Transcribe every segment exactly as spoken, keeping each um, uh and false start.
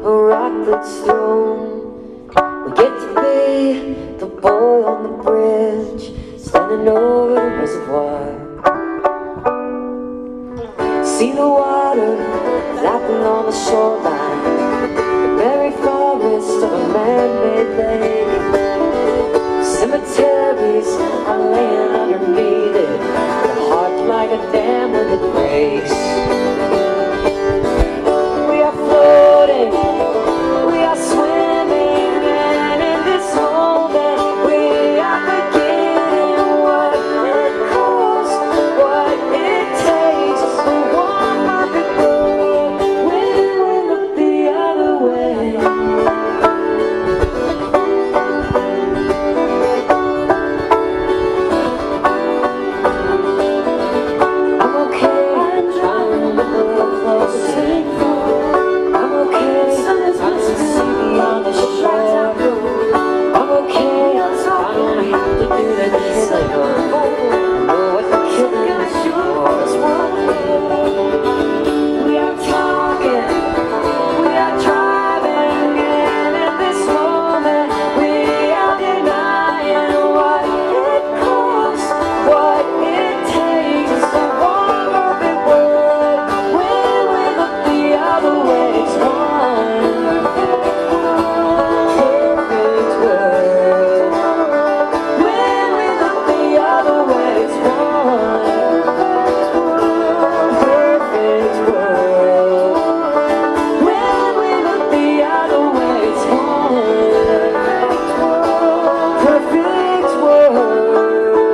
a rock that's thrown. We get to be the boy on the bridge, standing over the reservoir. See the water lapping on the shoreline, the merry forest of a man-made lake. Cemeteries are laying underneath it, the heart like a dam when it breaks. We are floating, we are swimming, and in this moment we are forgetting what it costs, what it takes for one perfect world when we look the other way. I'm okay, I'm trying to look a little closer. I'm okay, I can see beyond the shore. I'm okay, I don't have to do the killing. I know what the killing is for. We are talking, we are driving, and in this moment we are denying what it costs, what it takes for one perfect world when we look the other way. It's one perfect world when we look the other way. It's one perfect world when we look the other way. It's one perfect world.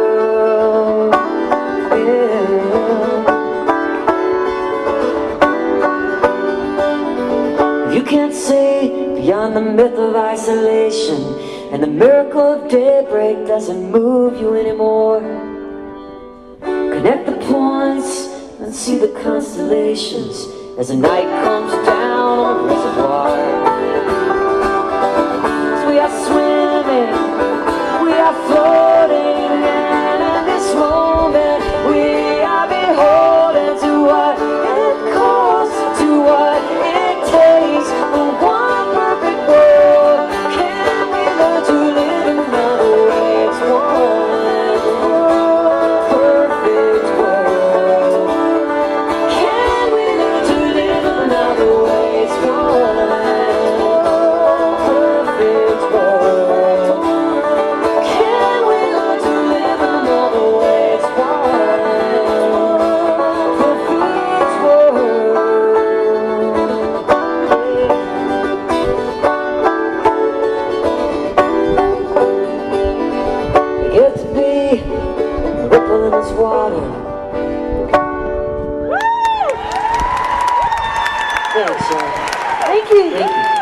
Yeah. You can't see beyond the myth of isolation, and the miracle of daybreak doesn't move you anymore. Connect the points and see the constellations as the night comes down on the reservoir. So we are swimming, we are floating, and in this moment we are beholden to what it costs, to what it takes for one perfect world. Can we learn to live another way? It's one perfect world. Can we learn to live another way? It's one perfect world. Can we learn to live another way? It's one perfect world. We get to be a ripple in this water. Thanks, y'all. Thank you. Thank you.